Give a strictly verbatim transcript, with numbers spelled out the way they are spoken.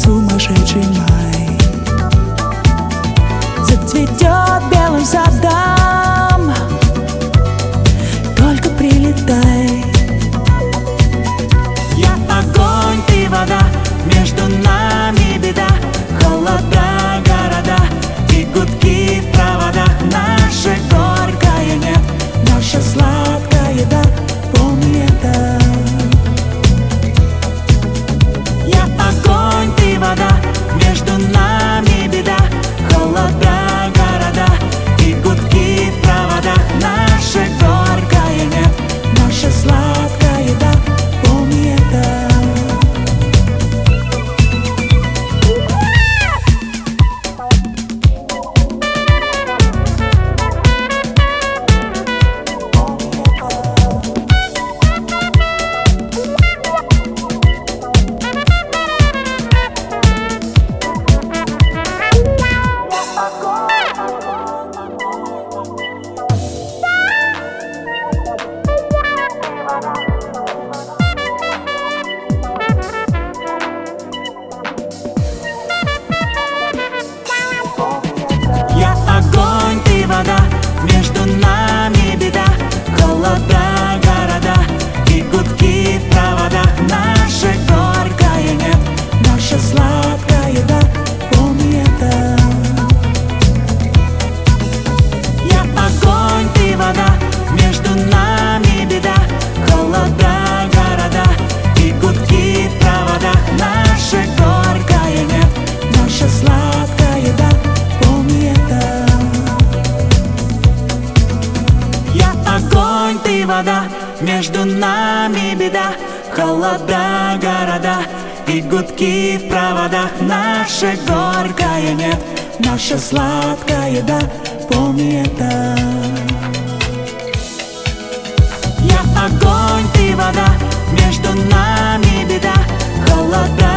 сумасшедший май. Зацветет белым садом, только прилетай. Я огонь, ты вода, между нами беда, холода, города и гудки в проводах. Наша горькая нет, наша сладкая да, помни это. Я огонь, ты вода, между нами беда, холода, города и гудки в проводах. Наша горькая нет, наша сладкая да, помни это. Я огонь, ты вода, между нами беда, холода, города и гудки в проводах. Наша горькая нет, наша сладкая да, помни это. Я огонь, ты вода, между нами беда, холода, города и гудки в проводах. Наша горькая нет, наша сладкая да, помни это. Я огонь, ты вода, между нами беда, холода, города и гудки в проводах. Наша горькая нет, наша сладкая да, помни это. Я огонь, ты вода, между нами беда, холода,